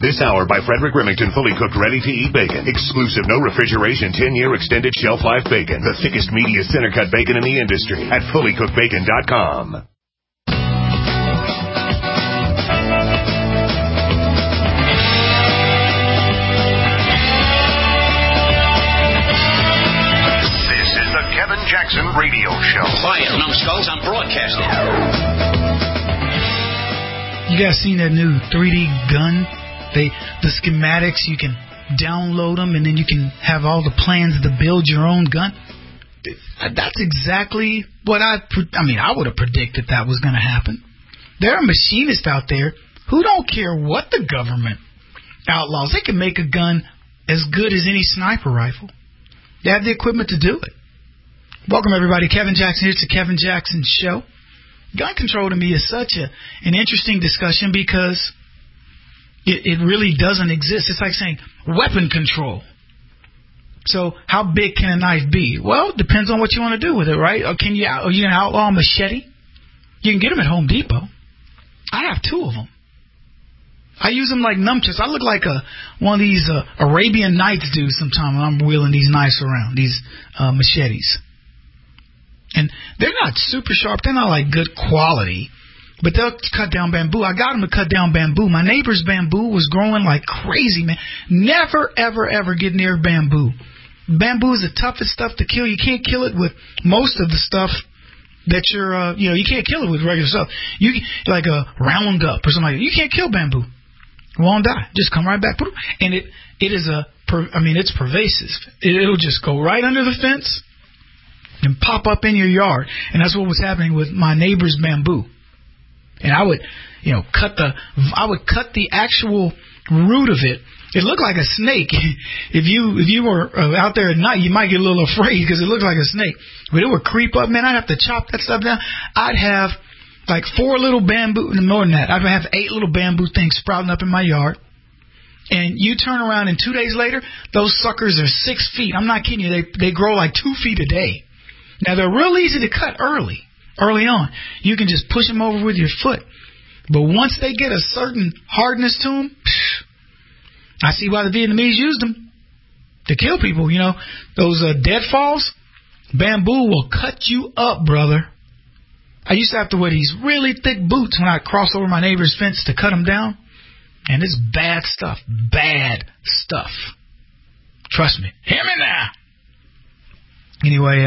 This hour by Frederick Remington, fully cooked, ready-to-eat bacon. Exclusive, no refrigeration, 10-year extended shelf life bacon. The thickest, meatiest, center-cut bacon in the industry at fullycookedbacon.com. This is the Kevin Jackson Radio Show. Quiet, numbskulls, I'm broadcasting. You guys seen that new 3D gun? The schematics, you can download them, and then you can have all the plans to build your own gun. That's exactly what I would have predicted that was going to happen. There are machinists out there who don't care what the government outlaws. They can make a gun as good as any sniper rifle. They have the equipment to do it. Welcome, everybody. Kevin Jackson here. It's the Kevin Jackson Show. Gun control to me is such an interesting discussion because it really doesn't exist. It's like saying weapon control. So how big can a knife be? Well, it depends on what you want to do with it, right? Are you going to outlaw a machete? You can get them at Home Depot. I have 2 of them. I use them like nunchucks. I look like one of these Arabian Nights do sometimes when I'm wheeling these knives around, these machetes. And they're not super sharp. They're not like good quality. But they'll cut down bamboo. I got them to cut down bamboo. My neighbor's bamboo was growing like crazy, man. Never, ever, ever get near bamboo. Bamboo is the toughest stuff to kill. You can't kill it with most of the stuff that you can't kill it with regular stuff. You like a Roundup or something like that. You can't kill bamboo. It won't die. Just come right back. And it's pervasive. It'll just go right under the fence and pop up in your yard. And that's what was happening with my neighbor's bamboo. And I would, cut the actual root of it. It looked like a snake. If you were out there at night, you might get a little afraid because it looked like a snake. But it would creep up, man. I'd have to chop that stuff down. I'd have like 4 little bamboo, more than that. I'd have 8 little bamboo things sprouting up in my yard. And you turn around and 2 days later, those suckers are 6 feet. I'm not kidding you. They grow like 2 feet a day. Now, they're real easy to cut early on. You can just push them over with your foot. But once they get a certain hardness to them, I see why the Vietnamese used them to kill people. Those deadfalls, bamboo will cut you up, brother. I used to have to wear these really thick boots when I cross over my neighbor's fence to cut them down. And it's bad stuff. Bad stuff. Trust me. Hear me now. Anyway,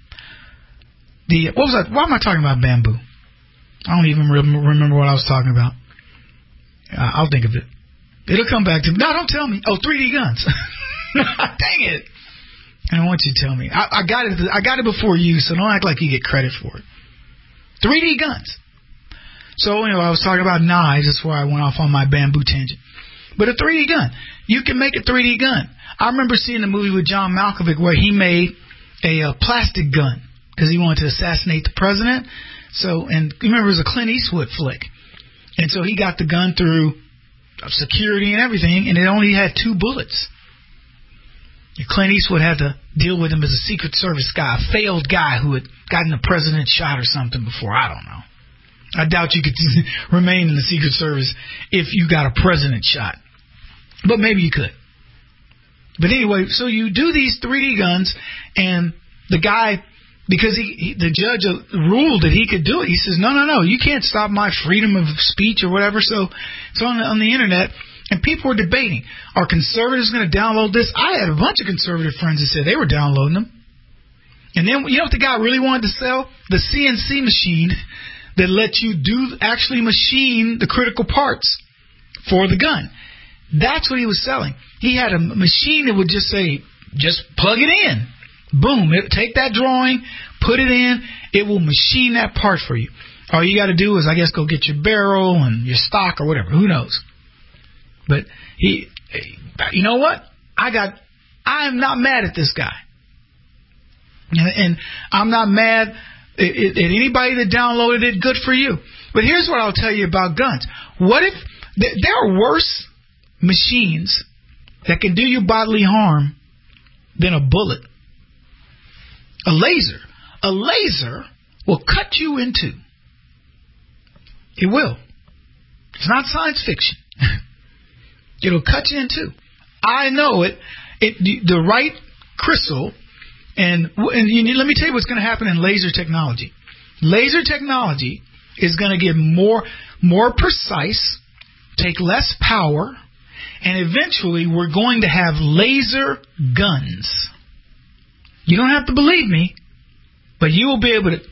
what was that? Why am I talking about bamboo? I don't even remember what I was talking about. I'll think of it. It'll come back to me. No, don't tell me. Oh, 3D guns. Dang it. I don't want you to tell me. I got it before you, so don't act like you get credit for it. 3D guns. So anyway, I was talking about knives. That's where I went off on my bamboo tangent. But a 3D gun. You can make a 3D gun. I remember seeing a movie with John Malkovich where he made a plastic gun because he wanted to assassinate the president. So, and remember, it was a Clint Eastwood flick. And so he got the gun through security and everything, and it only had 2 bullets. Clint Eastwood had to deal with him as a Secret Service guy, a failed guy who had gotten the president shot or something before. I don't know. I doubt you could remain in the Secret Service if you got a president shot. But maybe you could. But anyway, so you do these 3D guns, and the guy, because the judge ruled that he could do it, he says, no, you can't stop my freedom of speech or whatever. So it's on the internet, and people were debating, are conservatives going to download this? I had a bunch of conservative friends that said they were downloading them. And then, you know what the guy really wanted to sell? The CNC machine that lets you actually machine the critical parts for the gun. That's what he was selling. He had a machine that would just say, just plug it in. Boom. Take that drawing, put it in. It will machine that part for you. All you got to do is, I guess, go get your barrel and your stock or whatever. Who knows? But you know what? I'm not mad at this guy. And I'm not mad at anybody that downloaded it. Good for you. But here's what I'll tell you about guns. What if there are worse machines that can do you bodily harm than a bullet? A laser. A laser will cut you in two. It will. It's not science fiction. It'll cut you in two. I know it. The right crystal, and let me tell you what's going to happen in laser technology. Laser technology is going to get more precise, take less power, and eventually we're going to have laser guns. You don't have to believe me, but you will be able to.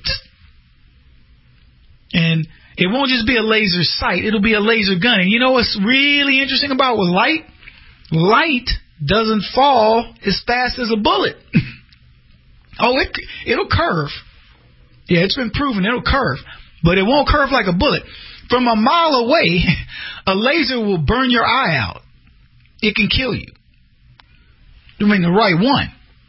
And it won't just be a laser sight, it'll be a laser gun. And you know what's really interesting about with light? Light doesn't fall as fast as a bullet. It'll curve. Yeah, it's been proven it'll curve, but it won't curve like a bullet. From a mile away, a laser will burn your eye out. It can kill you. I mean, the right one.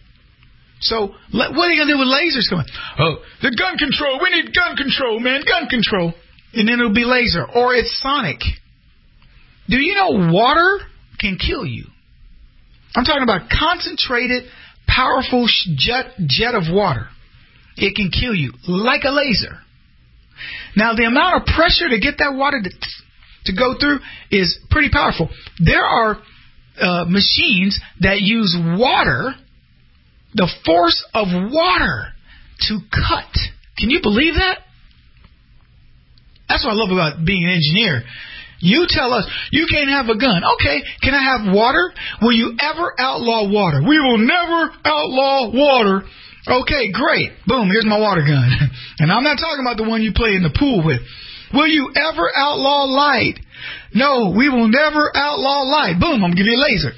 So, what are you going to do with lasers coming? Oh, the gun control. We need gun control, man. Gun control. And then it'll be laser. Or it's sonic. Do you know water can kill you? I'm talking about concentrated, powerful jet of water. It can kill you like a laser. Now, the amount of pressure to get that water to go through is pretty powerful. There are machines that use water, the force of water, to cut. Can you believe that? That's what I love about being an engineer. You tell us you can't have a gun. Okay, can I have water? Will you ever outlaw water? We will never outlaw water. Okay, great. Boom, here's my water gun. And I'm not talking about the one you play in the pool with. Will you ever outlaw light? No, we will never outlaw light. Boom, I'm going to give you a laser.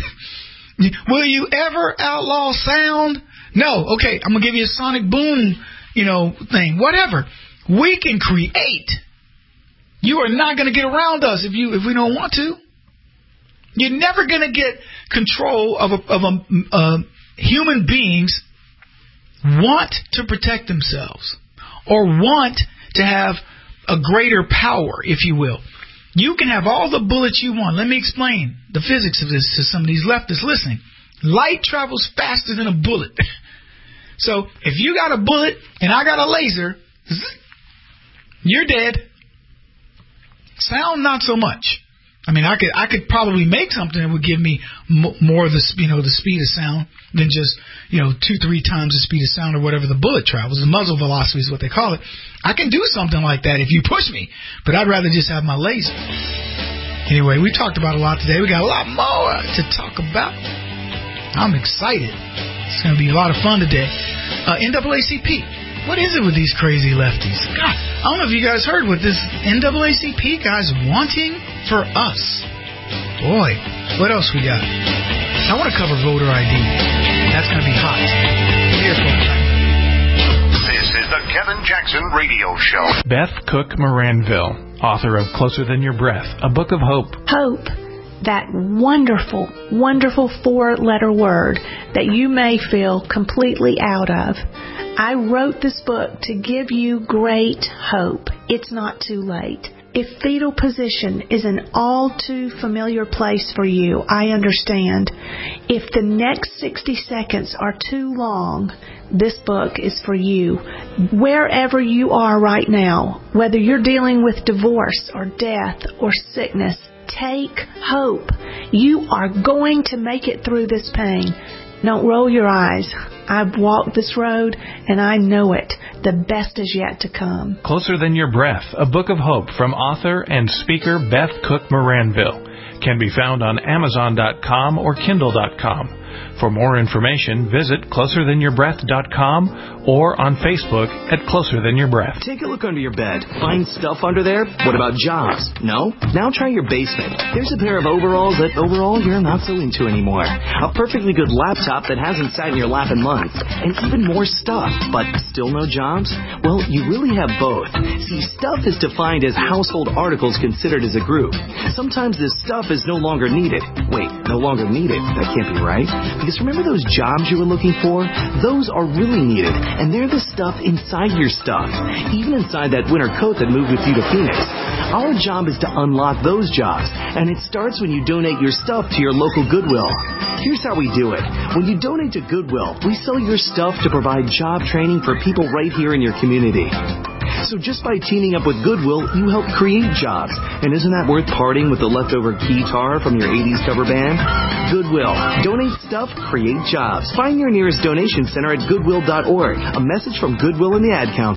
Will you ever outlaw sound? No. Okay, I'm going to give you a sonic boom, thing. Whatever. We can create. You are not going to get around us if we don't want to. You're never going to get control of human beings want to protect themselves or want to have a greater power, if you will. You can have all the bullets you want. Let me explain the physics of this to some of these leftists listening. Light travels faster than a bullet. So if you got a bullet and I got a laser, you're dead. Sound, not so much. I mean, I could probably make something that would give me more of the speed of sound than just 2-3 times the speed of sound or whatever the bullet travels. The muzzle velocity is what they call it. I can do something like that if you push me, but I'd rather just have my laser. Anyway, we talked about a lot today. We got a lot more to talk about. I'm excited. It's going to be a lot of fun today. NAACP. What is it with these crazy lefties? God, I don't know if you guys heard what this NAACP guy's wanting for us. Boy, what else we got? I want to cover voter ID. That's going to be hot. Here, folks. This is the Kevin Jackson Radio Show. Beth Cook Moranville, author of Closer Than Your Breath, a book of hope. Hope. That wonderful, wonderful 4-letter word that you may feel completely out of. I wrote this book to give you great hope. It's not too late. If fetal position is an all too familiar place for you, I understand. If the next 60 seconds are too long, this book is for you. Wherever you are right now, whether you're dealing with divorce or death or sickness, take hope. You are going to make it through this pain. Don't roll your eyes. I've walked this road, and I know it. The best is yet to come. Closer Than Your Breath, a book of hope from author and speaker Beth Cook Moranville. Can be found on Amazon.com or Kindle.com. For more information, visit CloserThanYourBreath.com or on Facebook at Closer Than Your Breath. Take a look under your bed. Find stuff under there? What about jobs? No? Now try your basement. There's a pair of overalls that overall you're not so into anymore. A perfectly good laptop that hasn't sat in your lap in months. And even more stuff. But still no jobs? Well, you really have both. See, stuff is defined as household articles considered as a group. Sometimes this stuff is no longer needed. Wait, no longer needed? That can't be right. Because remember those jobs you were looking for? Those are really needed, and they're the stuff inside your stuff, even inside that winter coat that moved with you to Phoenix. Our job is to unlock those jobs, and it starts when you donate your stuff to your local Goodwill. Here's how we do it. When you donate to Goodwill, we sell your stuff to provide job training for people right here in your community. So just by teaming up with Goodwill, you help create jobs. And isn't that worth parting with the leftover guitar from your 80s cover band? Goodwill. Donate stuff, create jobs. Find your nearest donation center at goodwill.org. A message from Goodwill and the Ad Council.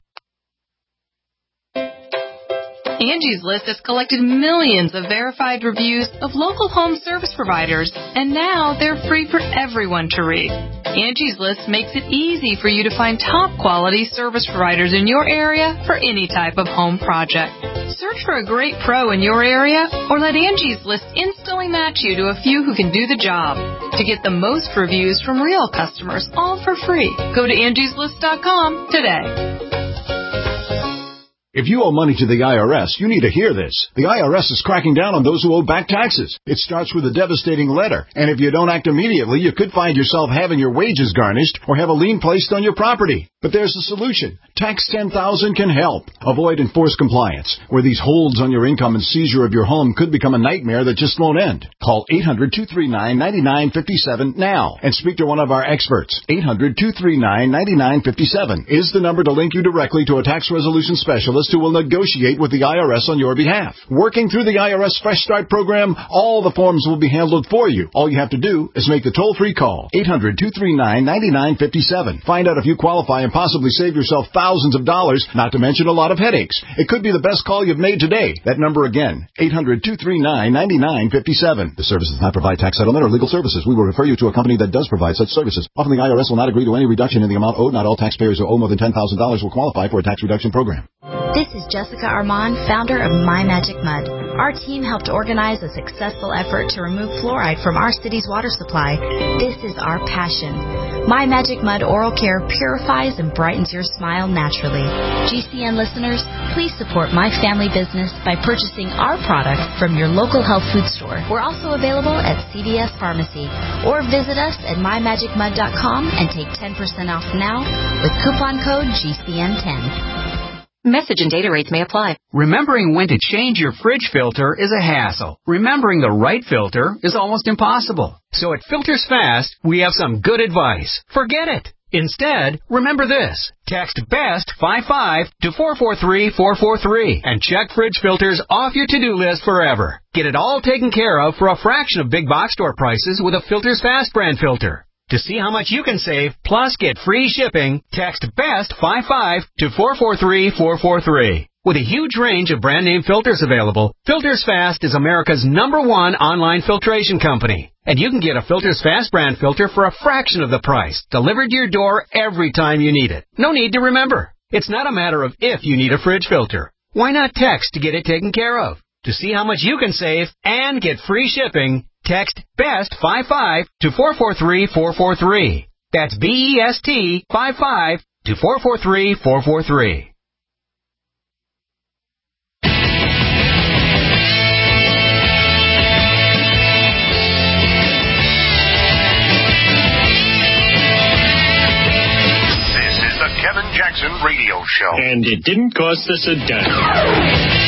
Angie's List has collected millions of verified reviews of local home service providers, and now they're free for everyone to read. Angie's List makes it easy for you to find top-quality service providers in your area for any type of home project. Search for a great pro in your area, or let Angie's List instantly match you to a few who can do the job. To get the most reviews from real customers, all for free, go to angieslist.com today. If you owe money to the IRS, you need to hear this. The IRS is cracking down on those who owe back taxes. It starts with a devastating letter, and if you don't act immediately, you could find yourself having your wages garnished or have a lien placed on your property. But there's a solution. Tax 10,000 can help. Avoid enforced compliance, where these holds on your income and seizure of your home could become a nightmare that just won't end. Call 800-239-9957 now and speak to one of our experts. 800-239-9957 is the number to link you directly to a tax resolution specialist who will negotiate with the IRS on your behalf. Working through the IRS Fresh Start program, all the forms will be handled for you. All you have to do is make the toll-free call, 800-239-9957. Find out if you qualify and possibly save yourself thousands of dollars, not to mention a lot of headaches. It could be the best call you've made today. That number again, 800-239-9957. The service does not provide tax settlement or legal services. We will refer you to a company that does provide such services. Often the IRS will not agree to any reduction in the amount owed. Not all taxpayers who owe more than $10,000 will qualify for a tax reduction program. This is Jessica Armand, founder of My Magic Mud. Our team helped organize a successful effort to remove fluoride from our city's water supply. This is our passion. My Magic Mud Oral Care purifies and brightens your smile naturally. GCN listeners, please support my family business by purchasing our products from your local health food store. We're also available at CVS Pharmacy, or visit us at mymagicmud.com and take 10% off now with coupon code GCN10. Message and data rates may apply. Remembering when to change your fridge filter is a hassle. Remembering the right filter is almost impossible. So at Filters Fast, we have some good advice. Forget it. Instead, remember this. Text BEST 55 to 443-443 and check fridge filters off your to-do list forever. Get it all taken care of for a fraction of big box store prices with a Filters Fast brand filter. To see how much you can save, plus get free shipping, text BEST 55 to 443-443. With a huge range of brand name filters available, Filters Fast is America's #1 online filtration company. And you can get a Filters Fast brand filter for a fraction of the price, delivered to your door every time you need it. No need to remember. It's not a matter of if you need a fridge filter. Why not text to get it taken care of? To see how much you can save and get free shipping, text BEST 55 to 443-443. That's BEST 55 to 443-443. This is the Kevin Jackson Radio Show. And it didn't cost us a dime.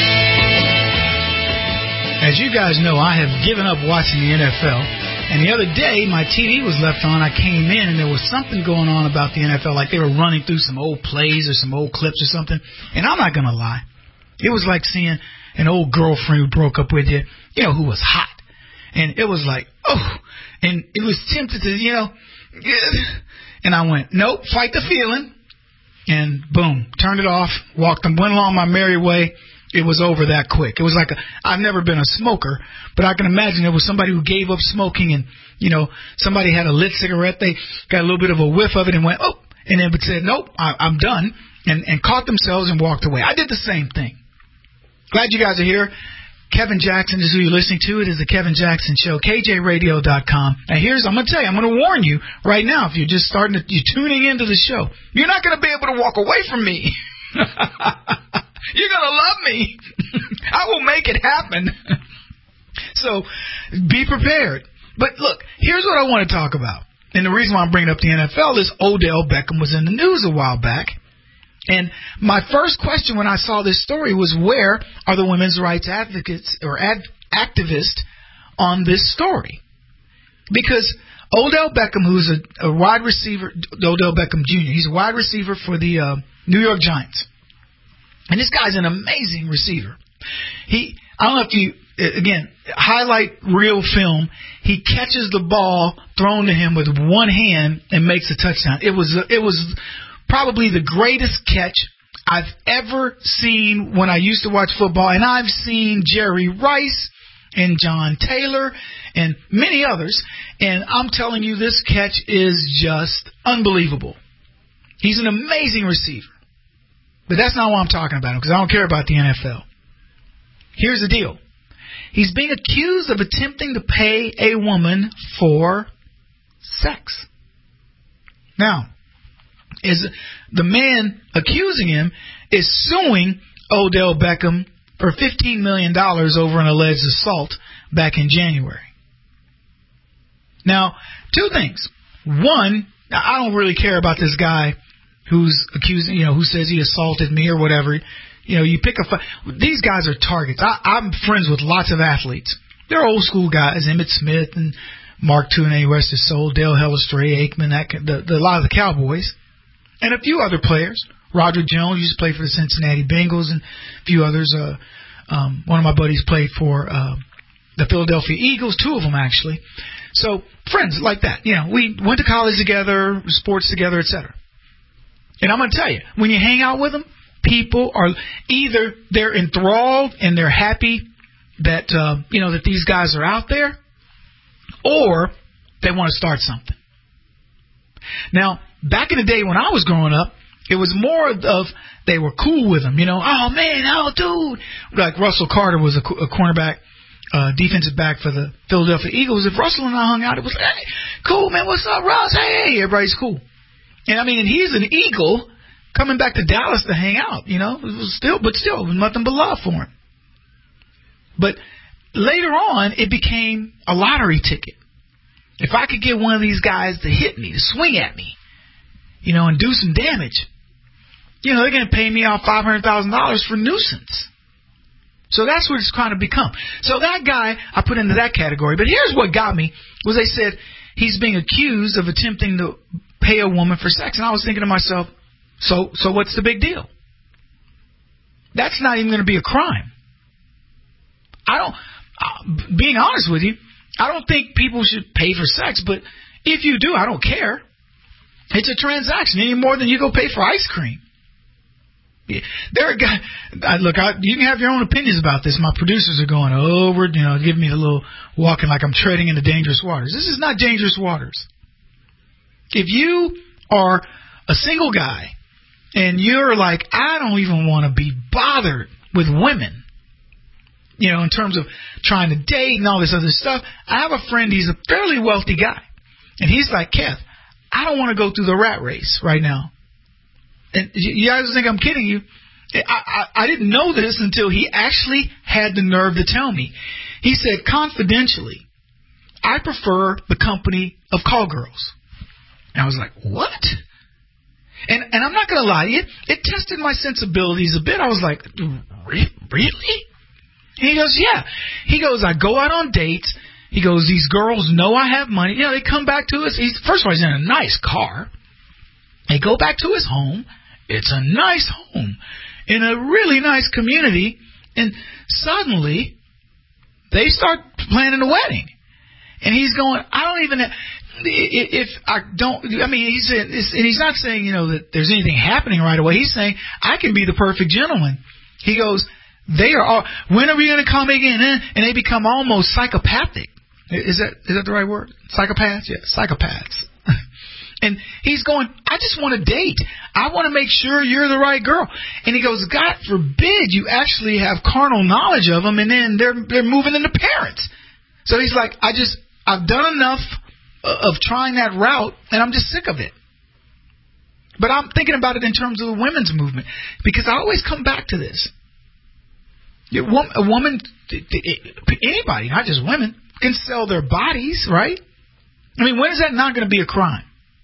As you guys know, I have given up watching the NFL. And the other day, my TV was left on. I came in, and there was something going on about the NFL, like they were running through some old plays or some old clips or something. And I'm not going to lie. It was like seeing an old girlfriend who broke up with you, who was hot. And it was like, oh. And it was tempted to, and I went, nope, fight the feeling. And boom, turned it off, went along my merry way. It was over that quick. It was like I've never been a smoker, but I can imagine it was somebody who gave up smoking and, somebody had a lit cigarette. They got a little bit of a whiff of it and went, oh, and then said, nope, I'm done, and caught themselves and walked away. I did the same thing. Glad you guys are here. Kevin Jackson is who you're listening to. It is the Kevin Jackson Show, KJRadio.com. And I'm going to tell you, I'm going to warn you right now, if you're just you're tuning into the show, you're not going to be able to walk away from me. You're going to love me. I will make it happen. So be prepared. But look, here's what I want to talk about. And the reason why I'm bringing up the NFL is Odell Beckham was in the news a while back. And my first question when I saw this story was, where are the women's rights advocates or activists on this story? Because Odell Beckham, who's a wide receiver, Odell Beckham Jr., he's a wide receiver for the New York Giants. And this guy's an amazing receiver. I don't know if you, again, highlight real film. He catches the ball thrown to him with one hand and makes a touchdown. It was probably the greatest catch I've ever seen when I used to watch football. And I've seen Jerry Rice and John Taylor and many others. And I'm telling you, this catch is just unbelievable. He's an amazing receiver. But that's not what I'm talking about, because I don't care about the NFL. Here's the deal. He's being accused of attempting to pay a woman for sex. Now, the man accusing him is suing Odell Beckham for $15 million over an alleged assault back in January. Now, two things. One, I don't really care about this guy who's accusing, who says he assaulted me or whatever. You pick a fight. These guys are targets. I'm friends with lots of athletes. They're old school guys, Emmitt Smith and Mark Tuinei, rest his soul, Dale Hellestrae, Aikman, a lot of the Cowboys, and a few other players. Roger Jones used to play for the Cincinnati Bengals, and a few others. One of my buddies played for the Philadelphia Eagles, two of them actually. So friends like that. We went to college together, sports together, etc. And I'm going to tell you, when you hang out with them, people are either they're enthralled and they're happy that that these guys are out there, or they want to start something. Now, back in the day when I was growing up, it was more of they were cool with them. Oh man, oh dude, like Russell Carter was a cornerback, defensive back for the Philadelphia Eagles. If Russell and I hung out, it was like, hey, cool man, what's up, Russ? Hey, everybody's cool. And he's an Eagle coming back to Dallas to hang out, it was still nothing but love for him. But later on, it became a lottery ticket. If I could get one of these guys to hit me, to swing at me, and do some damage, they're going to pay me out $500,000 for nuisance. So that's what it's kind of become. So that guy, I put into that category. But here's what got me, was they said he's being accused of attempting to pay a woman for sex. And I was thinking to myself, so what's the big deal? That's not even going to be a crime. Being honest with you, I don't think people should pay for sex, but if you do, I don't care. It's a transaction any more than you go pay for ice cream. There are guys, you can have your own opinions about this. My producers are going over, giving me a little walking like I'm treading into dangerous waters. This is not dangerous waters. If you are a single guy and you're like, I don't even want to be bothered with women, in terms of trying to date and all this other stuff. I have a friend, he's a fairly wealthy guy. And he's like, Kev, I don't want to go through the rat race right now. And you guys think I'm kidding you. I didn't know this until he actually had the nerve to tell me. He said, confidentially, I prefer the company of call girls. And I was like, what? And I'm not going to lie to you, it tested my sensibilities a bit. I was like, really? And he goes, yeah. He goes, I go out on dates. He goes, these girls know I have money. They come back to us. First of all, he's in a nice car. They go back to his home. It's a nice home in a really nice community. And suddenly, they start planning a wedding. And he's going, I don't even... If I don't... he said, and he's not saying, that there's anything happening right away. He's saying, I can be the perfect gentleman. He goes... They are all, when are we going to come again? And they become almost psychopathic. Is that the right word? Psychopaths? Yeah, psychopaths. And he's going, I just want to date. I want to make sure you're the right girl. And he goes, God forbid you actually have carnal knowledge of them, and then they're moving into parents. So he's like, I've done enough of trying that route, and I'm just sick of it. But I'm thinking about it in terms of the women's movement, because I always come back to this. A woman, anybody, not just women, can sell their bodies, right? When is that not going to be a crime?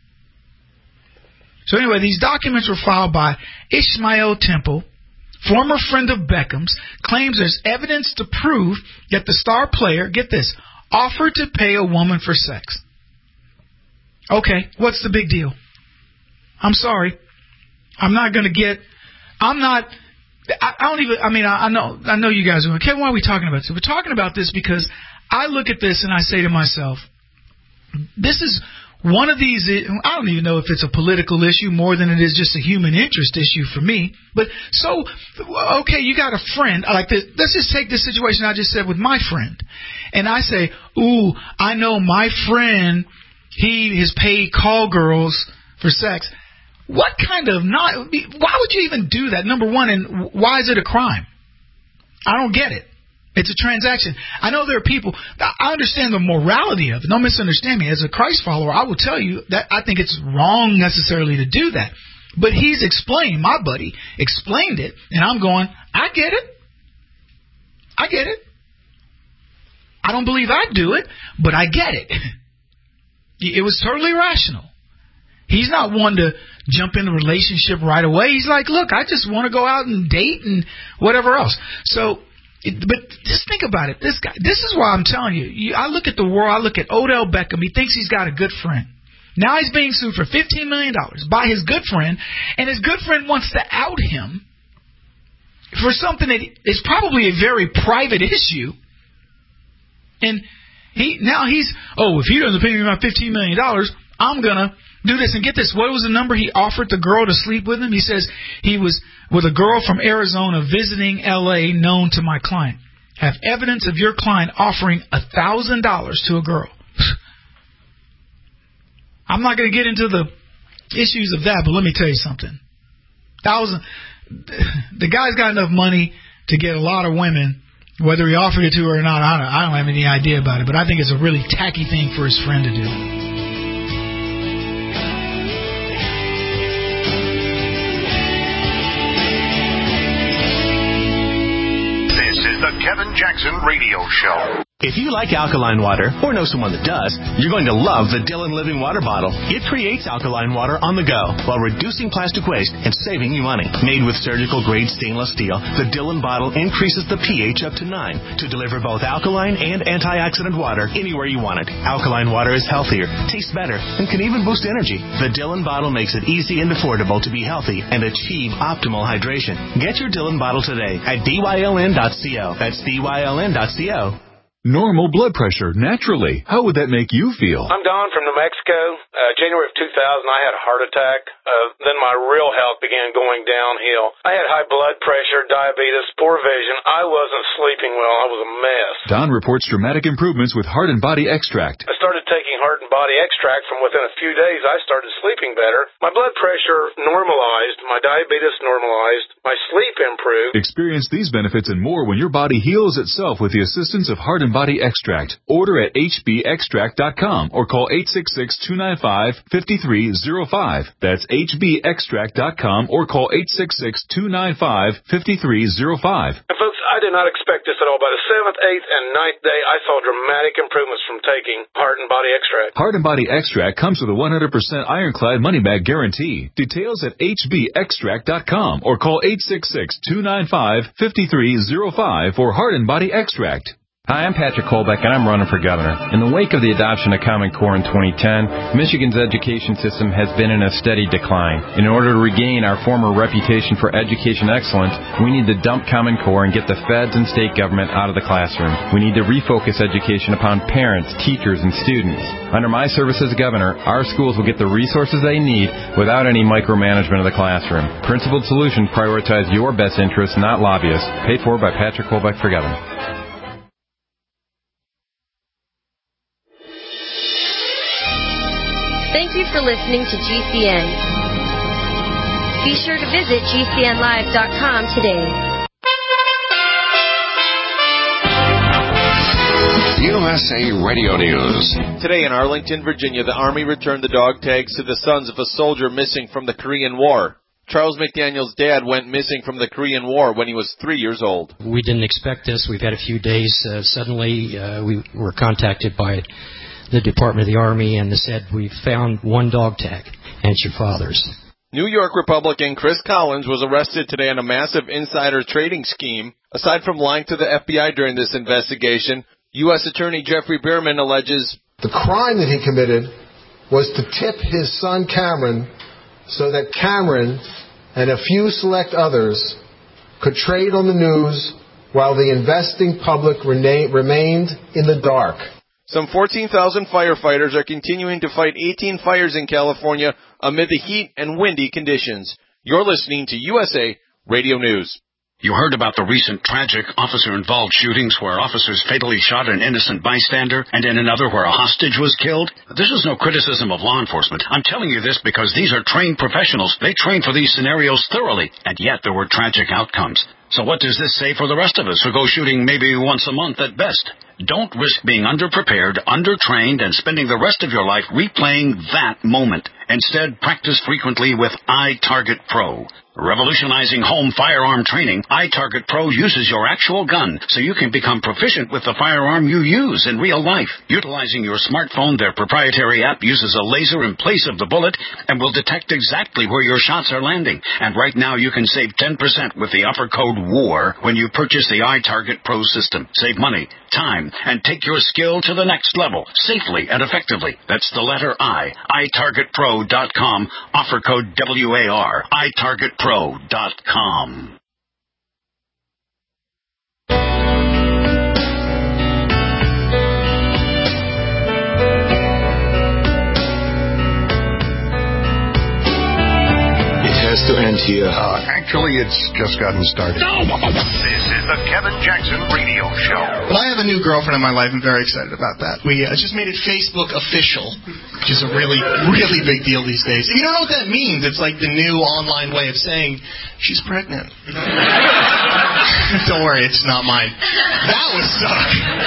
So anyway, these documents were filed by Ishmael Temple, former friend of Beckham's, claims there's evidence to prove that the star player, get this, offered to pay a woman for sex. Okay, what's the big deal? I'm sorry. I'm not I know you guys are, okay, why are we talking about this? We're talking about this because I look at this and I say to myself, this is one of these, I don't even know if it's a political issue more than it is just a human interest issue for me. But so, okay, you got a friend like this. Let's just take this situation I just said with my friend. And I say, ooh, I know my friend, he has paid call girls for sex. Why would you even do that? Number one, and why is it a crime? I don't get it. It's a transaction. I know there are people, I understand the morality of it. Don't misunderstand me. As a Christ follower, I will tell you that I think it's wrong necessarily to do that. But he's explained, my buddy explained it, and I'm going, I get it. I get it. I don't believe I'd do it, but I get it. It was totally rational. He's not one to jump in a relationship right away. He's like, look, I just want to go out and date and whatever else. So, but just think about it. This guy, this is why I'm telling you. I look at the world. I look at Odell Beckham. He thinks he's got a good friend. Now he's being sued for $15 million by his good friend, and his good friend wants to out him for something that is probably a very private issue. And if he doesn't pay me about $15 million, I'm going to do this. And get this, what was the number he offered the girl to sleep with him? He says he was with a girl from Arizona visiting L.A. known to my client. Have evidence of your client offering $1,000 to a girl. I'm not going to get into the issues of that, but let me tell you something. The guy's got enough money to get a lot of women. Whether he offered it to her or not, I don't have any idea about it, but I think it's a really tacky thing for his friend to do. This is the Kevin Jackson Radio Show. If you like alkaline water, or know someone that does, you're going to love the Dillon Living Water Bottle. It creates alkaline water on the go while reducing plastic waste and saving you money. Made with surgical-grade stainless steel, the Dillon bottle increases the pH up to 9 to deliver both alkaline and antioxidant water anywhere you want it. Alkaline water is healthier, tastes better, and can even boost energy. The Dillon bottle makes it easy and affordable to be healthy and achieve optimal hydration. Get your Dillon bottle today at dyln.co. That's dyln.co. Normal blood pressure, naturally. How would that make you feel? I'm Don from New Mexico. January of 2000, I had a heart attack. Then my real health began going downhill. I had high blood pressure, diabetes, poor vision. I wasn't sleeping well. I was a mess. Don reports dramatic improvements with Heart and Body Extract. I started taking Heart and Body Extract. From within a few days, I started sleeping better. My blood pressure normalized. My diabetes normalized. My sleep improved. Experience these benefits and more when your body heals itself with the assistance of Heart and Body Extract. Order at hbextract.com or call 866-295-5305. That's hbextract.com or call 866-295-5305. And folks, I did not expect this at all. By the 7th, 8th, and 9th day, I saw dramatic improvements from taking Heart and Body Extract. Heart and Body Extract comes with a 100% ironclad money-back guarantee. Details at hbextract.com or call 866-295-5305 for Heart and Body Extract. Hi, I'm Patrick Kolbeck, and I'm running for governor. In the wake of the adoption of Common Core in 2010, Michigan's education system has been in a steady decline. In order to regain our former reputation for education excellence, we need to dump Common Core and get the feds and state government out of the classroom. We need to refocus education upon parents, teachers, and students. Under my service as governor, our schools will get the resources they need without any micromanagement of the classroom. Principled Solutions prioritize your best interests, not lobbyists. Paid for by Patrick Kolbeck for governor. Thank you for listening to GCN. Be sure to visit GCNlive.com today. USA Radio News. Today in Arlington, Virginia, the Army returned the dog tags to the sons of a soldier missing from the Korean War. Charles McDaniel's dad went missing from the Korean War when he was 3 years old. We didn't expect this. We've had a few days. Suddenly, we were contacted by the Department of the Army, and they said, we found one dog tag, and it's your father's. New York Republican Chris Collins was arrested today on a massive insider trading scheme. Aside from lying to the FBI during this investigation, U.S. Attorney Jeffrey Bierman alleges the crime that he committed was to tip his son Cameron so that Cameron and a few select others could trade on the news while the investing public remained in the dark. Some 14,000 firefighters are continuing to fight 18 fires in California amid the heat and windy conditions. You're listening to USA Radio News. You heard about the recent tragic officer-involved shootings where officers fatally shot an innocent bystander and in another where a hostage was killed? This is no criticism of law enforcement. I'm telling you this because these are trained professionals. They train for these scenarios thoroughly, and yet there were tragic outcomes. So what does this say for the rest of us who go shooting maybe once a month at best? Don't risk being underprepared, undertrained, and spending the rest of your life replaying that moment. Instead, practice frequently with iTarget Pro. Revolutionizing home firearm training, iTarget Pro uses your actual gun so you can become proficient with the firearm you use in real life. Utilizing your smartphone, their proprietary app uses a laser in place of the bullet and will detect exactly where your shots are landing. And right now you can save 10% with the offer code WAR when you purchase the iTarget Pro system. Save money, time, and take your skill to the next level, safely and effectively. That's the letter I, iTargetPro.com, offer code WAR, iTargetPro.com. Has to end here. Actually, it's just gotten started. This is the Kevin Jackson Radio Show. Well, I have a new girlfriend in my life. I'm very excited about that. We just made it Facebook official, which is a really, really big deal these days. If you don't know what that means, it's like the new online way of saying she's pregnant. Don't worry, it's not mine. That would suck.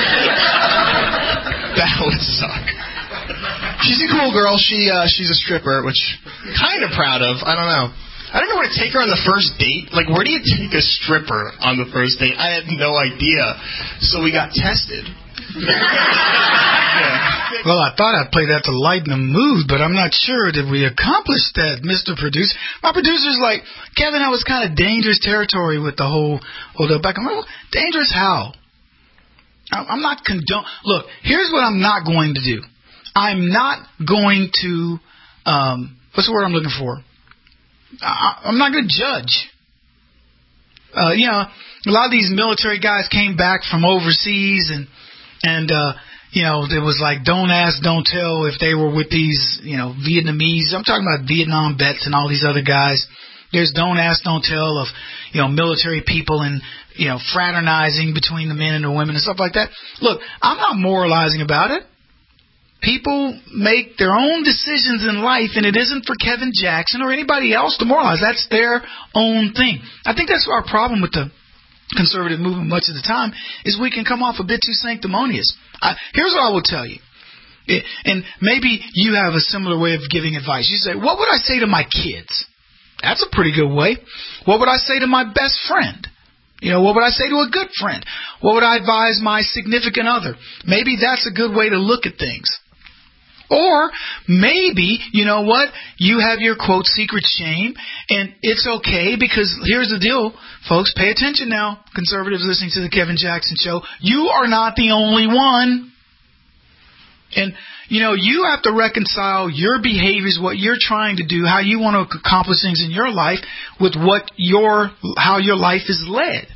That would suck. She's a cool girl. She's a stripper, which I'm kind of proud of. I don't know. I don't know where to take her on the first date. Like, where do you take a stripper on the first date? I had no idea. So we got tested. Yeah. Well, I thought I'd play that to lighten the mood, but I'm not sure that we accomplished that, Mr. Producer. My producer's like, Kevin, that was kind of dangerous territory with the whole Odell Beckham. Well, dangerous how? I'm not Look, here's what I'm not going to do. I'm not going to, what's the word I'm looking for? I'm not going to judge. A lot of these military guys came back from overseas and it was like don't ask, don't tell if they were with these, Vietnamese. I'm talking about Vietnam vets and all these other guys. There's don't ask, don't tell of, military people and, fraternizing between the men and the women and stuff like that. Look, I'm not moralizing about it. People make their own decisions in life, and it isn't for Kevin Jackson or anybody else to moralize. That's their own thing. I think that's our problem with the conservative movement much of the time, is we can come off a bit too sanctimonious. Here's what I will tell you. And maybe you have a similar way of giving advice. You say, what would I say to my kids? That's a pretty good way. What would I say to my best friend? What would I say to a good friend? What would I advise my significant other? Maybe that's a good way to look at things. Or maybe, you have your, quote, secret shame, and it's okay because here's the deal, folks. Pay attention now, conservatives listening to the Kevin Jackson Show. You are not the only one. And, you have to reconcile your behaviors, what you're trying to do, how you want to accomplish things in your life with how your life is led.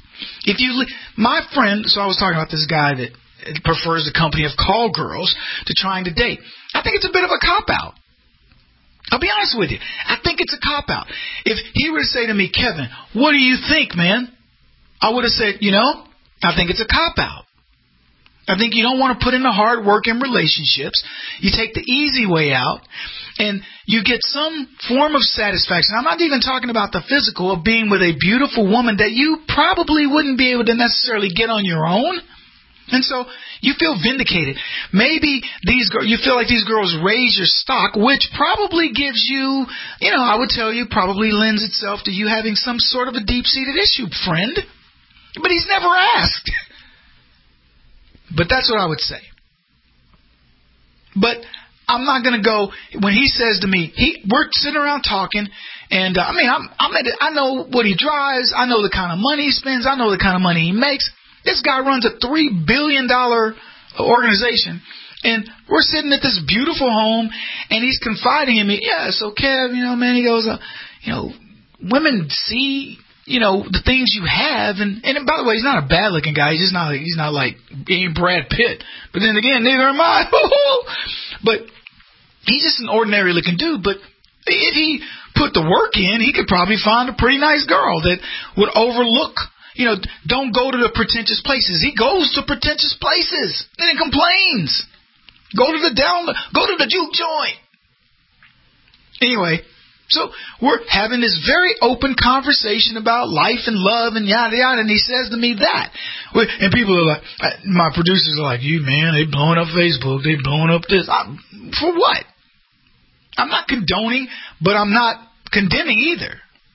My friend, so I was talking about this guy that prefers the company of call girls to trying to date. I think it's a bit of a cop-out. I'll be honest with you. I think it's a cop-out. If he were to say to me, Kevin, what do you think, man? I would have said, I think it's a cop-out. I think you don't want to put in the hard work in relationships. You take the easy way out, and you get some form of satisfaction. I'm not even talking about the physical of being with a beautiful woman that you probably wouldn't be able to necessarily get on your own. And so you feel vindicated. Maybe you feel like these girls raise your stock, which probably gives you, I would tell you, probably lends itself to you having some sort of a deep-seated issue, friend. But he's never asked. But that's what I would say. But I'm not going to go, when he says to me, we're sitting around talking, and I know what he drives, I know the kind of money he spends, I know the kind of money he makes. This guy runs a $3 billion organization, and we're sitting at this beautiful home, and he's confiding in me. Yeah, so Kev, man, he goes, women see, the things you have. And by the way, he's not a bad looking guy. He's not like being Brad Pitt. But then again, neither am I. But he's just an ordinary looking dude. But if he put the work in, he could probably find a pretty nice girl that would overlook. Don't go to the pretentious places. He goes to pretentious places. Then he complains. Go to the juke joint. Anyway, so we're having this very open conversation about life and love and yada yada, and he says to me that. And people are like, my producers are like, you man, they blowing up Facebook, they blowing up this. For what? I'm not condoning, but I'm not condemning either.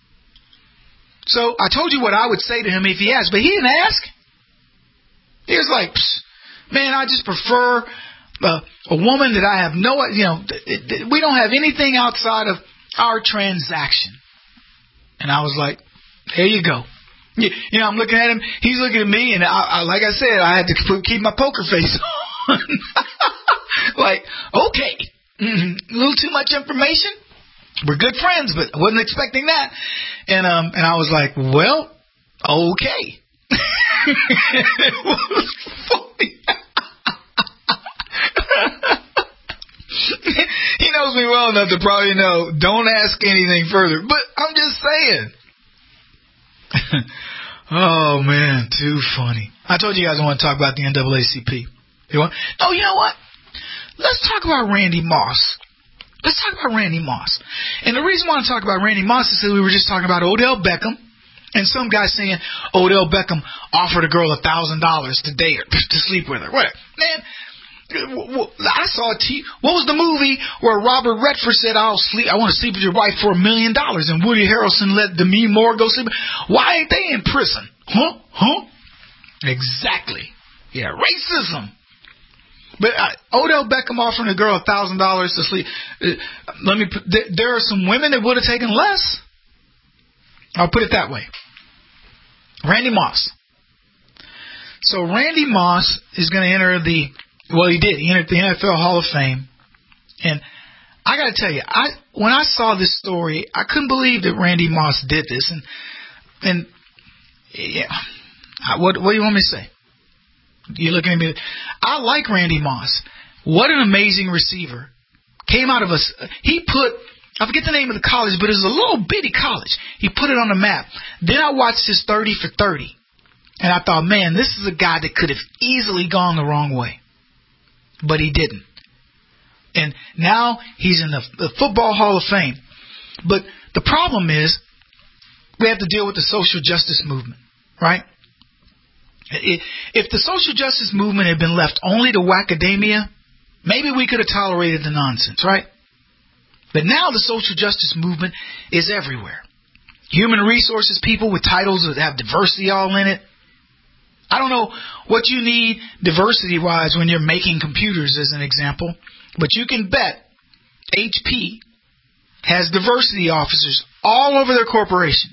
So I told you what I would say to him if he asked, but he didn't ask. He was like, man, I just prefer a woman that I have we don't have anything outside of our transaction. And I was like, there you go. I'm looking at him. He's looking at me, and I like I said, I had to keep my poker face on. Like, okay, a little too much information. We're good friends, but I wasn't expecting that. And I was like, well, okay. It was funny. He knows me well enough to probably know, don't ask anything further. But I'm just saying. Oh, man, too funny. I told you guys I want to talk about the NAACP. You know what? Let's talk about Randy Moss. Let's talk about Randy Moss. And the reason why I want to talk about Randy Moss is that we were just talking about Odell Beckham. And some guy saying Odell Beckham offered a girl $1,000 to date her, to sleep with her. Whatever. Man, I saw what was the movie where Robert Redford said, I want to sleep with your wife for $1 million, and Woody Harrelson let Demi Moore go sleep? Why ain't they in prison? Huh? Exactly. Yeah, racism. But Odell Beckham offering a girl $1,000 to sleep. There are some women that would have taken less. I'll put it that way. Randy Moss. So Randy Moss is going to enter he did. He entered the NFL Hall of Fame. And I got to tell you, when I saw this story, I couldn't believe that Randy Moss did this. And yeah, what do you want me to say? You're looking at me. I like Randy Moss. What an amazing receiver. Came out of I forget the name of the college, but it was a little bitty college. He put it on the map. Then I watched his 30 for 30. And I thought, man, this is a guy that could have easily gone the wrong way. But he didn't. And now he's in the Football Hall of Fame. But the problem is we have to deal with the social justice movement, right? If the social justice movement had been left only to academia, maybe we could have tolerated the nonsense, right? But now the social justice movement is everywhere. Human resources people with titles that have diversity all in it. I don't know what you need diversity-wise when you're making computers, as an example, but you can bet HP has diversity officers all over their corporation.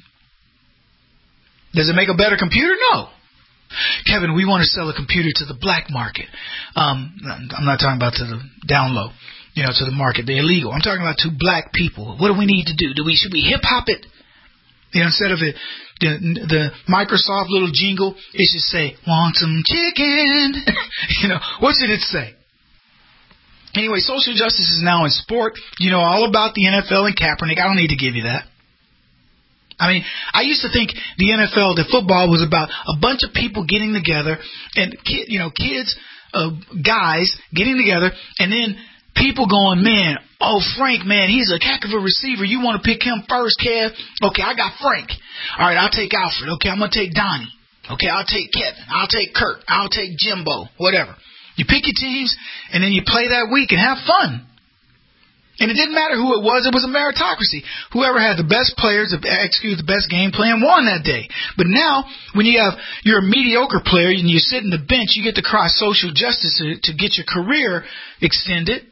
Does it make a better computer? No. Kevin, we want to sell a computer to the black market. I'm not talking about to the down low, to the market, the illegal. I'm talking about to black people. What do we need to do? Should we hip-hop it? Instead of the Microsoft little jingle, it should say, want some chicken? What should it say? Anyway, social justice is now in sport. All about the NFL and Kaepernick. I don't need to give you that. I mean, I used to think the NFL, the football was about a bunch of people getting together and, kids, guys getting together, and then people going, man, Frank, man, he's a heck of a receiver. You want to pick him first, Kev? Okay, I got Frank. All right, I'll take Alfred. Okay, I'm going to take Donnie. Okay, I'll take Kevin. I'll take Kurt. I'll take Jimbo, whatever. You pick your teams, and then you play that week and have fun. And it didn't matter who it was a meritocracy. Whoever had the best players, execute the best game plan, won that day. But now, when you're a mediocre player and you sit in the bench, you get to cry social justice to get your career extended.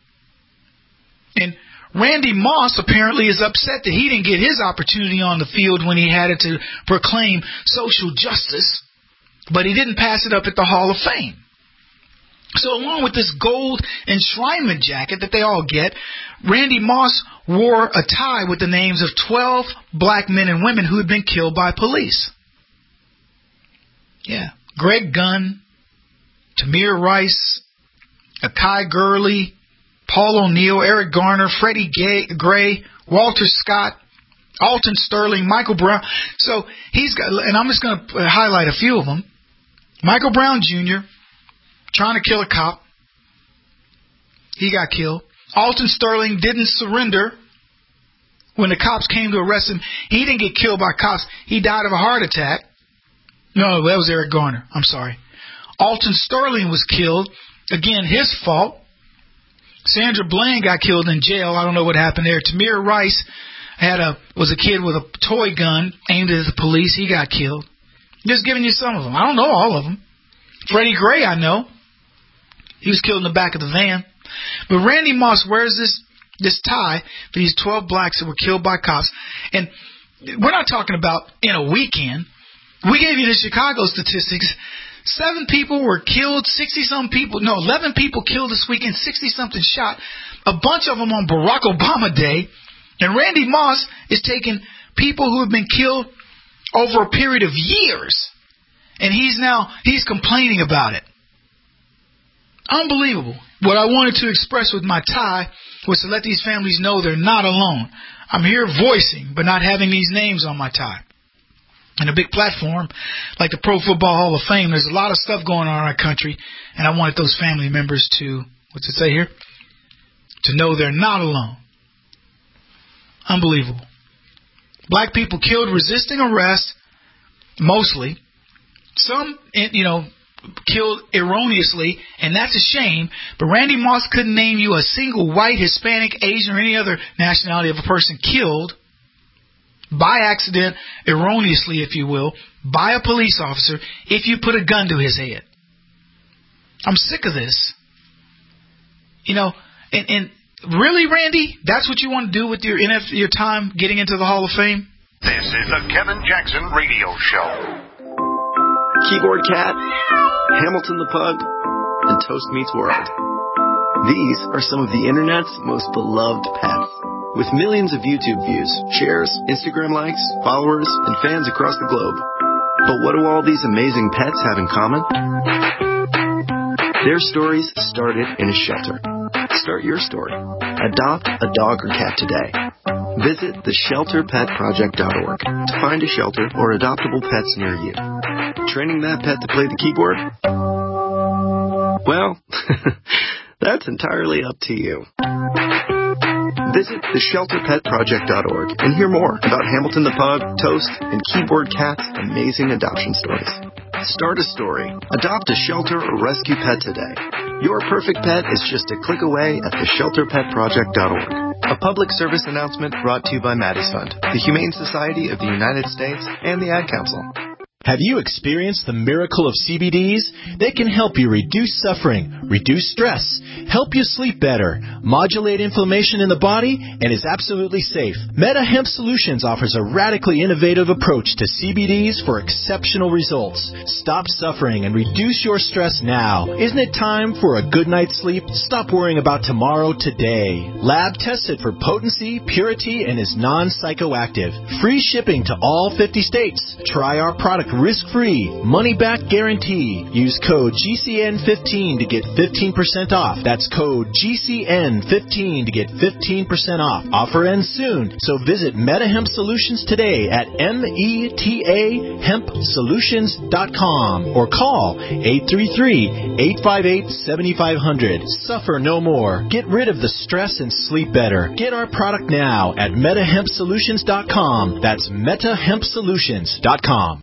And Randy Moss apparently is upset that he didn't get his opportunity on the field when he had it to proclaim social justice, but he didn't pass it up at the Hall of Fame. So along with this gold enshrinement jacket that they all get, Randy Moss wore a tie with the names of 12 black men and women who had been killed by police. Yeah. Greg Gunn, Tamir Rice, Akai Gurley, Paul O'Neill, Eric Garner, Freddie Gray, Walter Scott, Alton Sterling, Michael Brown. So he's got, and I'm just going to highlight a few of them. Michael Brown Jr., trying to kill a cop. He got killed. Alton Sterling didn't surrender when the cops came to arrest him. He didn't get killed by cops. He died of a heart attack. No, that was Eric Garner. I'm sorry. Alton Sterling was killed. Again, his fault. Sandra Bland got killed in jail. I don't know what happened there. Tamir Rice was a kid with a toy gun aimed at the police. He got killed. Just giving you some of them. I don't know all of them. Freddie Gray, I know. He was killed in the back of the van. But Randy Moss wears this tie for these 12 blacks that were killed by cops. And we're not talking about in a weekend. We gave you the Chicago statistics. 7 people were killed, 11 people killed this weekend, 60-something shot. A bunch of them on Barack Obama Day. And Randy Moss is taking people who have been killed over a period of years. And he's complaining about it. Unbelievable. What I wanted to express with my tie was to let these families know they're not alone. I'm here voicing, but not having these names on my tie. And a big platform like the Pro Football Hall of Fame, there's a lot of stuff going on in our country, and I wanted those family members to, what's it say here? To know they're not alone. Unbelievable. Black people killed resisting arrest, mostly. Some, killed erroneously, and that's a shame, but Randy Moss couldn't name you a single white, Hispanic, Asian, or any other nationality of a person killed by accident, erroneously, if you will, by a police officer if you put a gun to his head. I'm sick of this. And really, Randy, that's what you want to do with your time getting into the Hall of Fame? This is the Kevin Jackson Radio Show. Keyboard Cat, Hamilton the Pug, and Toast Meets World. These are some of the internet's most beloved pets. With millions of YouTube views, shares, Instagram likes, followers, and fans across the globe. But what do all these amazing pets have in common? Their stories started in a shelter. Start your story. Adopt a dog or cat today. Visit theshelterpetproject.org to find a shelter or adoptable pets near you. Training that pet to play the keyboard? Well, that's entirely up to you. Visit theshelterpetproject.org and hear more about Hamilton the Pug, Toast, and Keyboard Cat's amazing adoption stories. Start a story. Adopt a shelter or rescue pet today. Your perfect pet is just a click away at theshelterpetproject.org. A public service announcement brought to you by Maddie's Fund, the Humane Society of the United States, and the Ad Council. Have you experienced the miracle of CBDs? They can help you reduce suffering, reduce stress, help you sleep better, modulate inflammation in the body, and is absolutely safe. Meta Hemp Solutions offers a radically innovative approach to CBDs for exceptional results. Stop suffering and reduce your stress now. Isn't it time for a good night's sleep? Stop worrying about tomorrow today. Lab tested for potency, purity, and is non-psychoactive. Free shipping to all 50 states. Try our product risk-free, money-back guarantee. Use code GCN15 to get 15% off. That's code GCN15 to get 15% off. Offer ends soon, so visit MetaHemp Solutions today at metahempsolutions.com or call 833-858-7500. Suffer no more. Get rid of the stress and sleep better. Get our product now at metahempsolutions.com. That's metahempsolutions.com.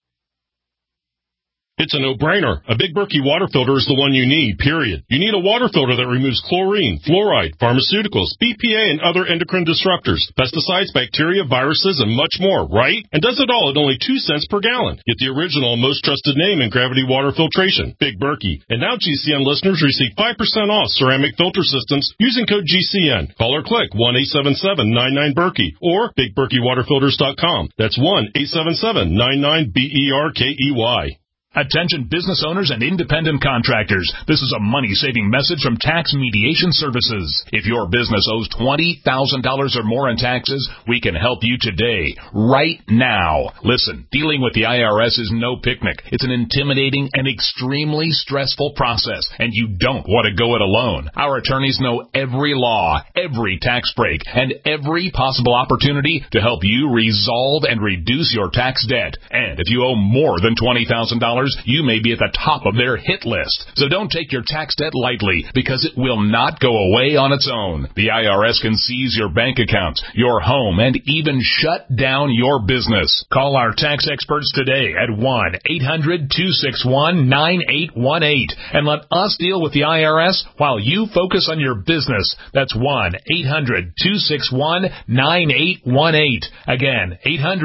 It's a no-brainer. A Big Berkey water filter is the one you need, period. You need a water filter that removes chlorine, fluoride, pharmaceuticals, BPA, and other endocrine disruptors, pesticides, bacteria, viruses, and much more, right? And does it all at only 2 cents per gallon. Get the original, most trusted name in gravity water filtration, Big Berkey. And now GCN listeners receive 5% off ceramic filter systems using code GCN. Call or click 1-877-99-BERKEY or BigBerkeyWaterFilters.com. That's 1-877-99-BERKEY. Attention business owners and independent contractors. This is a money-saving message from Tax Mediation Services. If your business owes $20,000 or more in taxes, we can help you today, right now. Listen, dealing with the IRS is no picnic. It's an intimidating and extremely stressful process, and you don't want to go it alone. Our attorneys know every law, every tax break, and every possible opportunity to help you resolve and reduce your tax debt. And if you owe more than $20,000, you may be at the top of their hit list. So don't take your tax debt lightly, because it will not go away on its own. The IRS can seize your bank accounts, your home, and even shut down your business. Call our tax experts today at 1-800-261-9818 and let us deal with the IRS while you focus on your business. That's 1-800-261-9818. Again,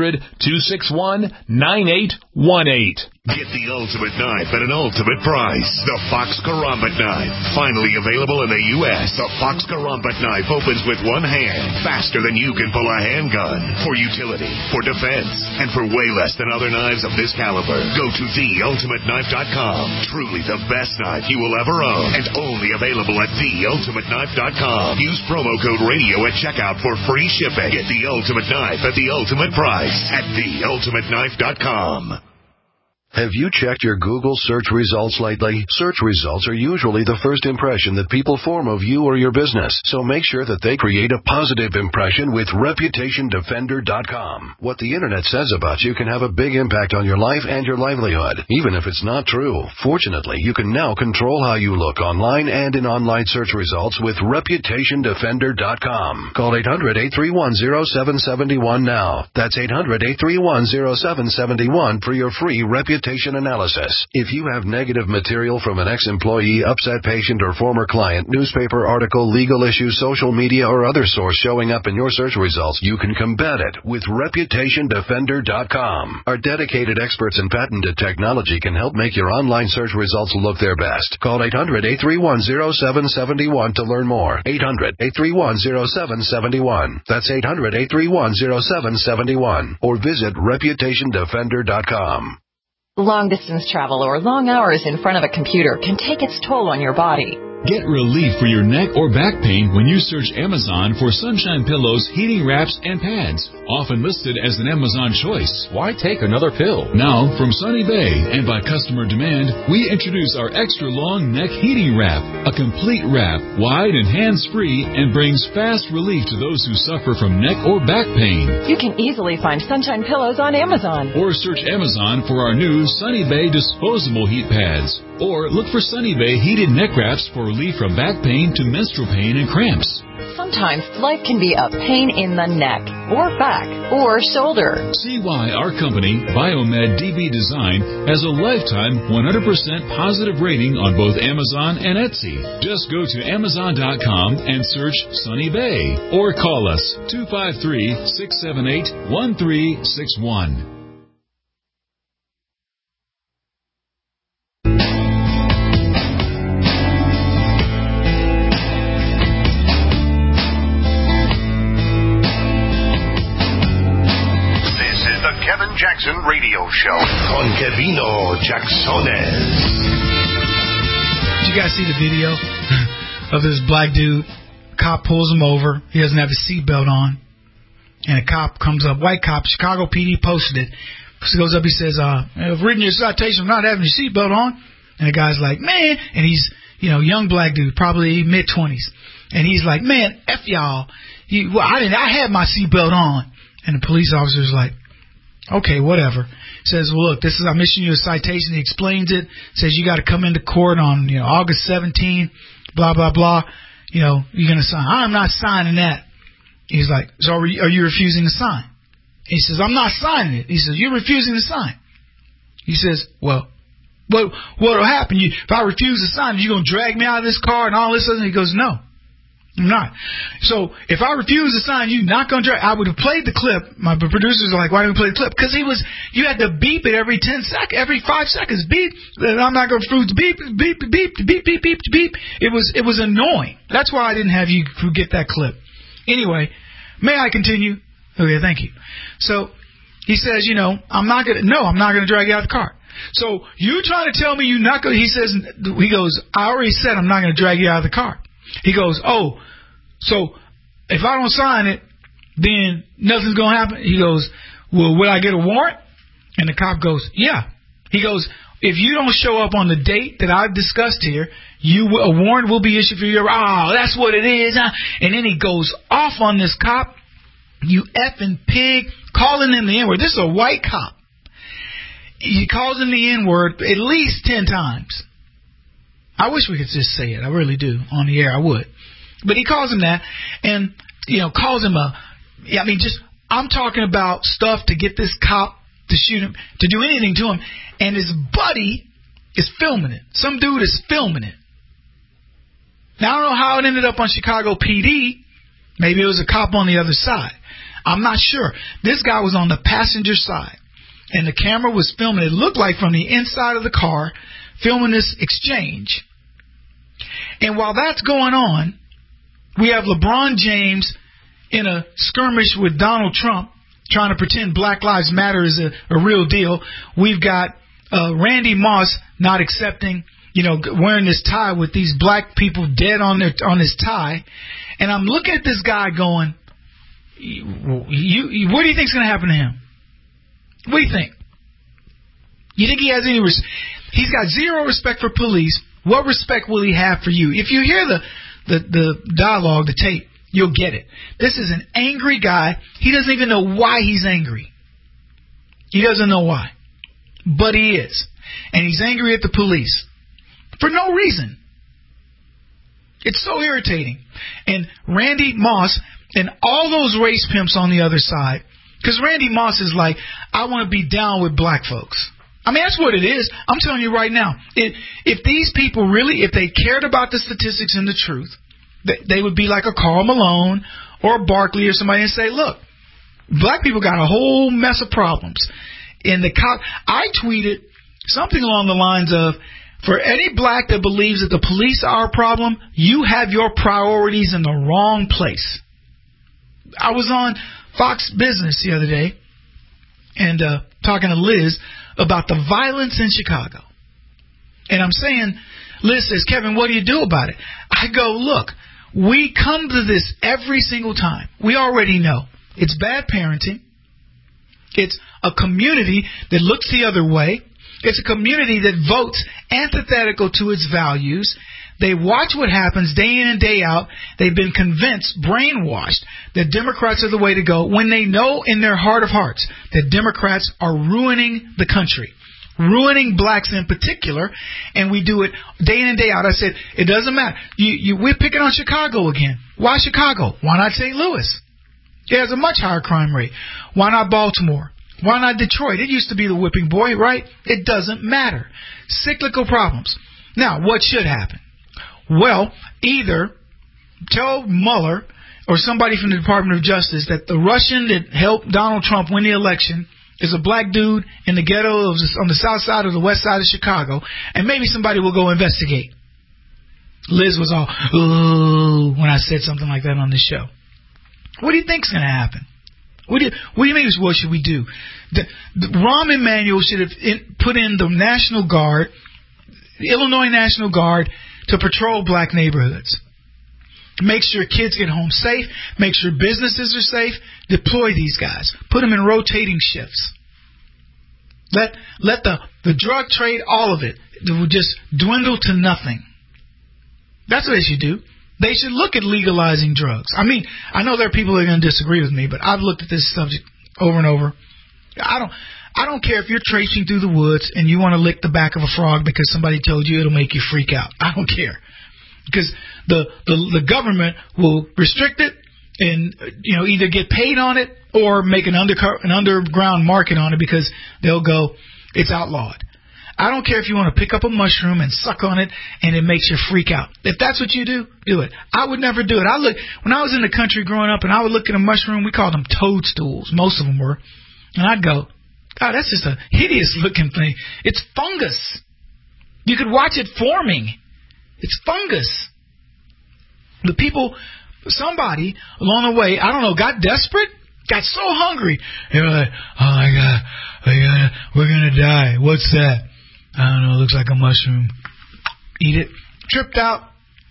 800-261-9818. Get the ultimate knife at an ultimate price. The Fox Karambit knife. Finally available in the U.S., the Fox Karambit knife opens with one hand, faster than you can pull a handgun. For utility, for defense, and for way less than other knives of this caliber. Go to theultimateknife.com. Truly the best knife you will ever own, and only available at theultimateknife.com. Use promo code radio at checkout for free shipping. Get the ultimate knife at the ultimate price at theultimateknife.com. Have you checked your Google search results lately? Search results are usually the first impression that people form of you or your business, so make sure that they create a positive impression with ReputationDefender.com. What the internet says about you can have a big impact on your life and your livelihood, even if it's not true. Fortunately, you can now control how you look online and in online search results with ReputationDefender.com. Call 800-831-0771 now. That's 800-831-0771 for your free reputation analysis. If you have negative material from an ex-employee, upset patient, or former client, newspaper article, legal issue, social media, or other source showing up in your search results, you can combat it with ReputationDefender.com. Our dedicated experts in patented technology can help make your online search results look their best. Call 800-831-0771 to learn more. 800-831-0771. That's 800-831-0771. Or visit ReputationDefender.com. Long-distance travel or long hours in front of a computer can take its toll on your body. Get relief for your neck or back pain when you search Amazon for Sunshine Pillows, heating wraps, and pads, often listed as an Amazon choice. Why take another pill? Now, from Sunny Bay and by customer demand, we introduce our extra long neck heating wrap, a complete wrap, wide and hands-free, and brings fast relief to those who suffer from neck or back pain. You can easily find Sunshine Pillows on Amazon. Or search Amazon for our new Sunny Bay disposable heat pads. Or look for Sunny Bay heated neck wraps for relief from back pain to menstrual pain and cramps. Sometimes life can be a pain in the neck, or back, or shoulder. See why our company, Biomed DB Design, has a lifetime 100% positive rating on both Amazon and Etsy. Just go to Amazon.com and search Sunny Bay, or call us 253-678-1361. Jackson Radio Show con Kevino Jacksones. Did you guys see the video of this black dude? Cop pulls him over. He doesn't have his seatbelt on. And a cop comes up, white cop, Chicago PD posted it. He goes up, he says, I've written your citation for not having your seatbelt on. And the guy's like, man, and he's, young black dude, probably mid-20s. And he's like, man, F y'all. I had my seatbelt on. And the police officer's like, okay, whatever. Says, well, look, I'm issuing you a citation. He explains it. Says you got to come into court on, August 17th, blah, blah, blah. You're going to sign. I'm not signing that. He's like, so are you refusing to sign? He says, I'm not signing it. He says, you're refusing to sign. He says, well, what'll happen? If I refuse to sign, you going to drag me out of this car and all this other? He goes, no. I'm not. So if I refuse to sign, you're not going to drag. I would have played the clip. My producers are like, why didn't we play the clip? Because you had to beep it every 10 seconds, every 5 seconds. Beep. I'm not going to refuse to beep, beep, beep, beep, beep, beep, beep. It was annoying. That's why I didn't have you get that clip. Anyway, may I continue? Okay, thank you. So he says, I'm not going to drag you out of the car. So you trying to tell me you're not going to, he goes, I already said I'm not going to drag you out of the car. He goes, oh, so if I don't sign it, then nothing's going to happen? He goes, well, will I get a warrant? And the cop goes, yeah. He goes, if you don't show up on the date that I've discussed here, a warrant will be issued for you. Oh, that's what it is. And then he goes off on this cop. You effing pig, calling him the N-word. This is a white cop. He calls him the N-word at least 10 times. I wish we could just say it. I really do. On the air, I would. But he calls him that and, calls him I'm talking about stuff to get this cop to shoot him, to do anything to him. And his buddy is filming it. Some dude is filming it. Now, I don't know how it ended up on Chicago PD. Maybe it was a cop on the other side. I'm not sure. This guy was on the passenger side. And the camera was filming. It looked like from the inside of the car, filming this exchange. And while that's going on, we have LeBron James in a skirmish with Donald Trump, trying to pretend Black Lives Matter is a real deal. We've got Randy Moss not accepting, wearing this tie with these black people dead on his tie. And I'm looking at this guy going, what do you think's going to happen to him? What do you think? You think he has any he's got zero respect for police. What respect will he have for you? If you hear the dialogue, the tape, you'll get it. This is an angry guy. He doesn't even know why he's angry. He doesn't know why. But he is. And he's angry at the police. For no reason. It's so irritating. And Randy Moss and all those race pimps on the other side, because Randy Moss is like, I want to be down with black folks. I mean, that's what it is. I'm telling you right now, if these people really, if they cared about the statistics and the truth, they would be like a Karl Malone or a Barkley or somebody and say, look, black people got a whole mess of problems. I tweeted something along the lines of, for any black that believes that the police are a problem, you have your priorities in the wrong place. I was on Fox Business the other day and talking to Liz about the violence in Chicago. And I'm saying, Liz says, Kevin, what do you do about it? I go, look, we come to this every single time. We already know. It's bad parenting. It's a community that looks the other way. It's a community that votes antithetical to its values. They watch what happens day in and day out. They've been convinced, brainwashed, that Democrats are the way to go when they know in their heart of hearts that Democrats are ruining the country, ruining blacks in particular, and we do it day in and day out. I said, it doesn't matter. We're picking on Chicago again. Why Chicago? Why not St. Louis? It has a much higher crime rate. Why not Baltimore? Why not Detroit? It used to be the whipping boy, right? It doesn't matter. Cyclical problems. Now, what should happen? Well, either tell Mueller or somebody from the Department of Justice that the Russian that helped Donald Trump win the election is a black dude in the ghetto on the south side or the west side of Chicago, and maybe somebody will go investigate. Liz was all, ooh, when I said something like that on this show. What do you think's going to happen? What do you mean? What should we do? The Rahm Emanuel should have put in the National Guard, the Illinois National Guard, to patrol black neighborhoods. Make sure kids get home safe. Make sure businesses are safe. Deploy these guys. Put them in rotating shifts. Let the drug trade, all of it, will just dwindle to nothing. That's what they should do. They should look at legalizing drugs. I mean, I know there are people that are going to disagree with me, but I've looked at this subject over and over. I don't care if you're traipsing through the woods and you want to lick the back of a frog because somebody told you it'll make you freak out. I don't care. Because the government will restrict it and either get paid on it or make an underground market on it because they'll go, it's outlawed. I don't care if you want to pick up a mushroom and suck on it and it makes you freak out. If that's what you do, do it. I would never do it. When I was in the country growing up and I would look at a mushroom, we called them toadstools. Most of them were. And I'd go, God, that's just a hideous looking thing. It's fungus. You could watch it forming. It's fungus. The people, somebody along the way, I don't know, got desperate got so hungry. They were like, oh my God, we're going to die. What's that? I don't know. It looks like a mushroom. Eat it. Tripped out,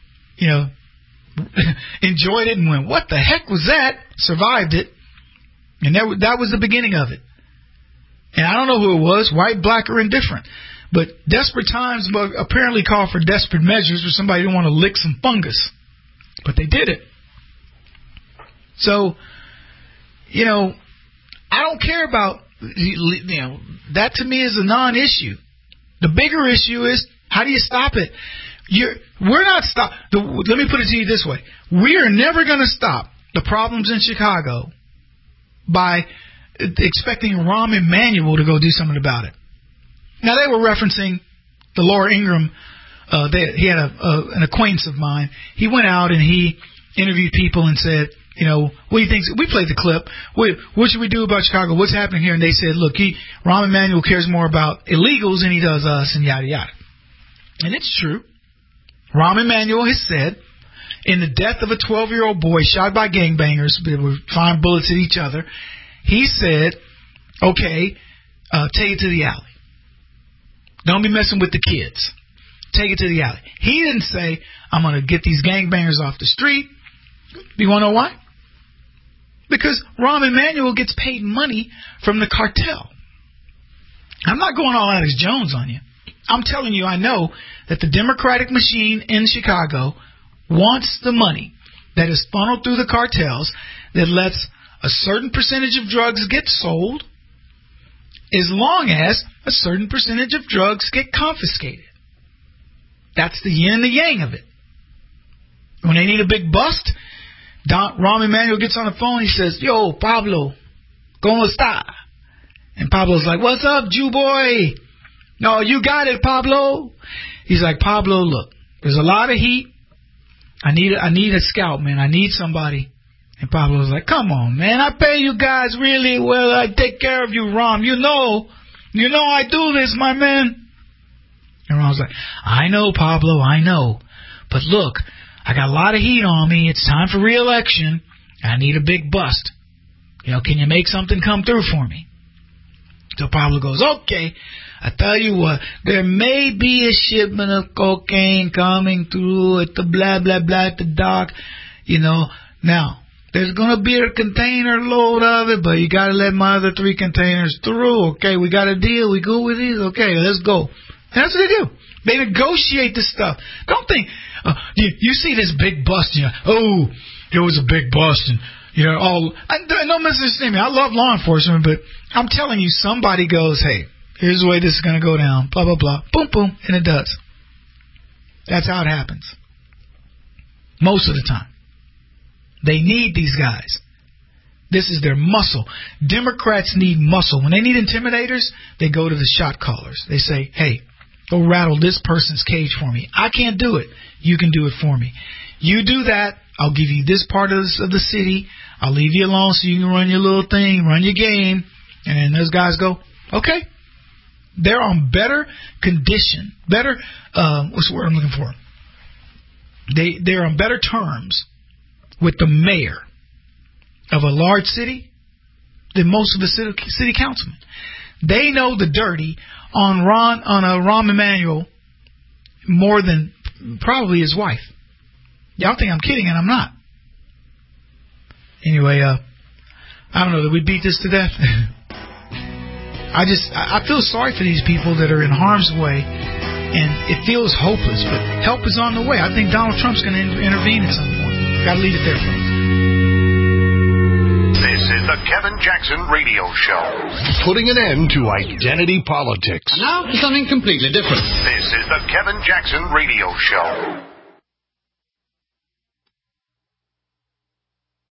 enjoyed it and went, what the heck was that? Survived it. And that was the beginning of it. And I don't know who it was, white, black, or indifferent. But desperate times apparently call for desperate measures, or somebody didn't want to lick some fungus. But they did it. So, I don't care about, that to me is a non-issue. The bigger issue is, how do you stop it? We're not stop. Let me put it to you this way. We are never going to stop the problems in Chicago by expecting Rahm Emanuel to go do something about it. Now, they were referencing the Laura Ingraham. He had an acquaintance of mine. He went out and he interviewed people and said, what do you think? We played the clip. What should we do about Chicago? What's happening here? And they said, look, Rahm Emanuel cares more about illegals than he does us, and yada, yada. And it's true. Rahm Emanuel has said, in the death of a 12-year-old boy shot by gangbangers, they were firing bullets at each other, he said, okay, take it to the alley. Don't be messing with the kids. Take it to the alley. He didn't say, I'm going to get these gangbangers off the street. You want to know why? Because Rahm Emanuel gets paid money from the cartel. I'm not going all Alex Jones on you. I'm telling you, I know that the Democratic machine in Chicago wants the money that is funneled through the cartels that lets a certain percentage of drugs get sold as long as a certain percentage of drugs get confiscated. That's the yin and the yang of it. When they need a big bust, Rahm Emanuel gets on the phone. He says, yo, Pablo, ¿cómo está? And Pablo's like, what's up, Jew boy? No, you got it, Pablo. He's like, Pablo, look, there's a lot of heat. I need a scout, man. I need somebody. And Pablo's like, come on, man. I pay you guys really well. I take care of you, Rahm. You know I do this, my man. And Rahm's like, I know, Pablo, I know. But look, I got a lot of heat on me. It's time for re-election. I need a big bust. Can you make something come through for me? So Pablo goes, okay, I tell you what, there may be a shipment of cocaine coming through at the blah, blah, blah at the dock. Now, there's going to be a container load of it, but you got to let my other 3 containers through. Okay, we got a deal. We good with these? Okay, let's go. And that's what they do. They negotiate this stuff. Don't think, you see this big bust, it was a big bust, and don't misunderstand me. I love law enforcement, but I'm telling you, somebody goes, hey, here's the way this is going to go down, blah, blah, blah, boom, boom, and it does. That's how it happens. Most of the time. They need these guys. This is their muscle. Democrats need muscle. When they need intimidators, they go to the shot callers. They say, hey, go rattle this person's cage for me. I can't do it. You can do it for me. You do that, I'll give you this part of the city. I'll leave you alone so you can run your little thing, run your game. And then those guys go, okay. They're on better condition. Better, what's the word I'm looking for? They're on better terms with the mayor of a large city than most of the city councilmen. They know the dirty on Rahm Emanuel more than probably his wife. Y'all think I'm kidding, and I'm not. Anyway, I don't know, did we beat this to death? I feel sorry for these people that are in harm's way, and it feels hopeless, but help is on the way. I think Donald Trump's going to intervene at some point. Got to leave it there, folks. This is the Kevin Jackson Radio Show. Putting an end to identity politics. And now for something completely different. This is the Kevin Jackson Radio Show.